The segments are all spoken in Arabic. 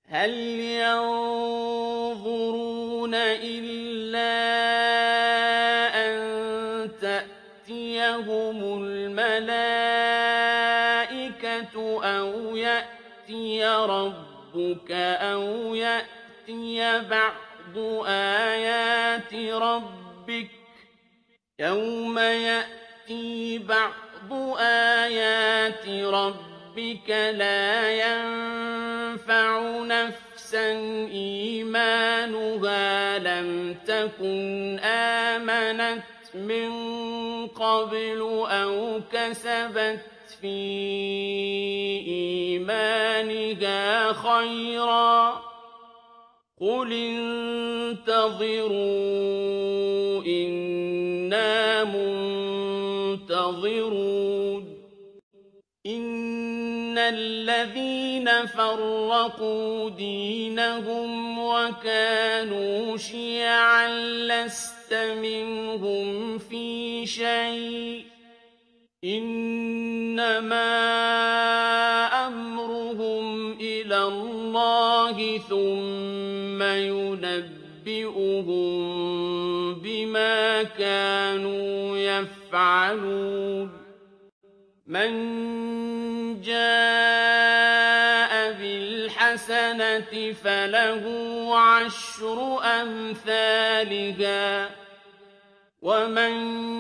هل ينظرون إلا أن تأتيهم الملائكة أو يأتي ربك أو يأتي بعض آيات ربك يوم يأتي بعض آيات ربك لا ينفع نفسا إيمانها لم تكن آمنت من قبل أو كسبت في إيمانها خيرا قل انتظروا إنا منتظرون إن الذين فرقوا دينهم وكانوا شيعا لست منهم في شيء إنما أمرهم إلى الله ثم ينبئهم بما كانوا يفعلون من جاء بالحسنة فله عشر أمثالها ومن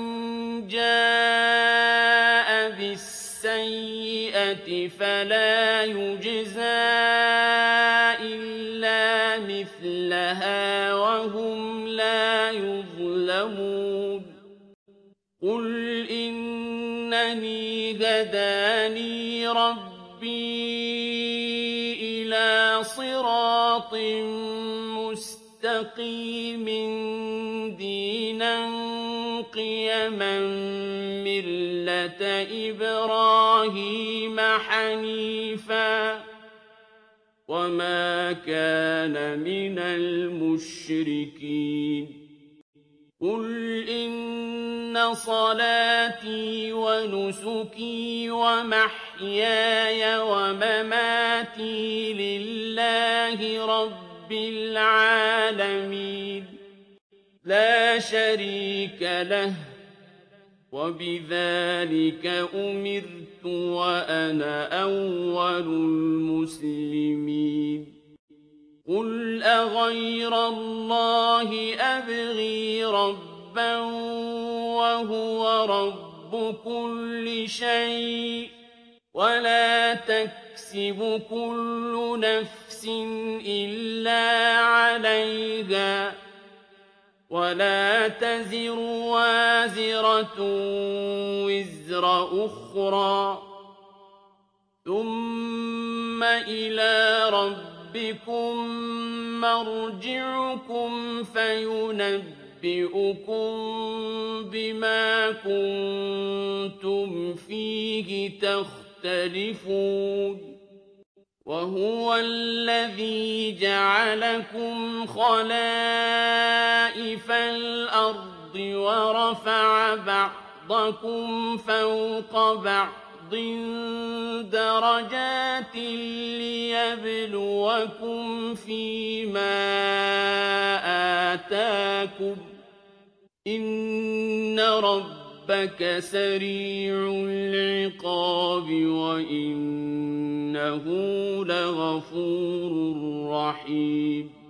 جاء بالسيئة فلا يجزى إلا مثلها وهم لا يظلمون قل إنني هداني ربي إلى صراط مستقيم دينا قيما ملة إبراهيم حنيفا وما كان من المشركين قل إن صلاتي ونسكي ومحياي ومماتي لله رب العالمين لا شريك له وبذلك أمرت وأنا أول المسلمين قل أغير الله أبغي ربا وهو رب كل شيء ولا تكسب كل نفس إلا عليها ولا تزر وازرة وزر أخرى ثم إلى ربكم مرجعكم فينبئكم بما كنتم فيه تختلفون وهو الذي جعلكم خلائف الأرض ورفع بعضكم فوق بعض درجات ليبلوكم فيما آتاكم إن ربك سريع العقاب وإنه لغفور رحيم